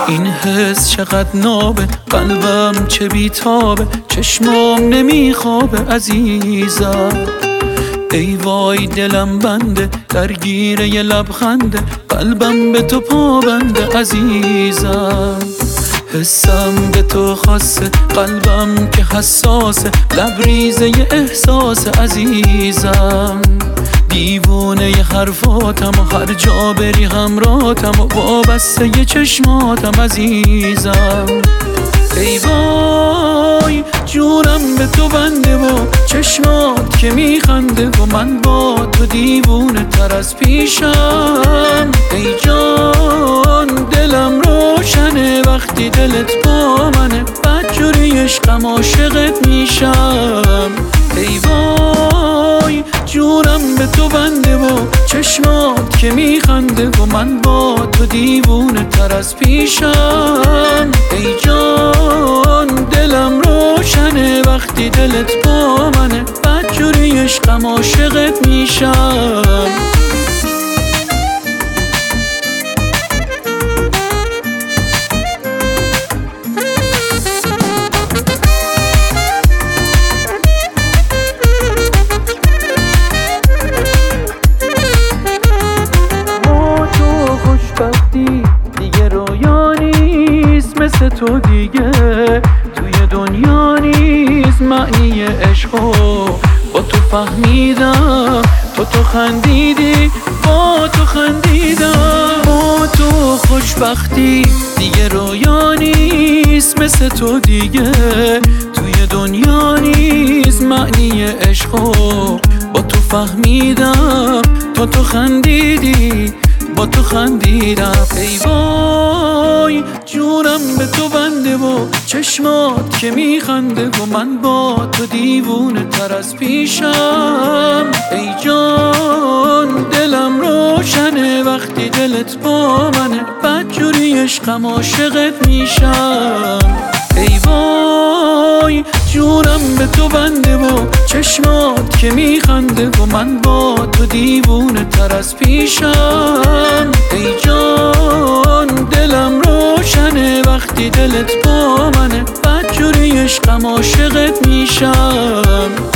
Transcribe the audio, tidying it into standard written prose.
این حس چقدر نابه، قلبم چه بیتابه، چشمام نمیخوابه عزیزم. ای وای دلم بنده، درگیر یه لبخنده، قلبم به تو پابنده عزیزم. حسم به تو خاصه، قلبم که حساسه، لبریزه ی احساس عزیزم. دیوونه ی حرفاتم و هر جا بری همراهتم و وابسته ی چشماتم عزیزم. ای وای جونم به تو بنده و چشمات که میخنده و من با تو دیوونه تر از پیشم. ای جان دلم روشنه وقتی دلت با منه، بدجوری عشقم عاشقت میشم. ای وای جونم به تو بنده و چشمات که میخنده و من با تو دیوونه تر از پیشم. ای جان دلم روشنه وقتی دلت با منه، بدجوری عشقم عاشقت میشم. دیگه رویا نیست مثل تو، دیگه توی دنیا نیست معنی عشقو. با تو فهمیدم، تو خندیدی، با تو خندیدم. با تو خوشبختی دیگه رویا نیست مثل تو، دیگه توی دنیا نیست معنی عشقو. با تو فهمیدم، تو خندیدی، با تو خندیدم. ای وای جونم به تو بنده و چشمات که میخنده و من با تو دیوونه تر از پیشم. ای جان دلم روشنه وقتی دلت با منه، بدجوری عشقم عاشقت میشم. ای وای جونم به تو بنده و چشمات که میخنده و من با تو دیوونه تر از پیشم. ای جان دلم روشنه وقتی دلت با منه، بدجوری عشقم عاشقت میشم.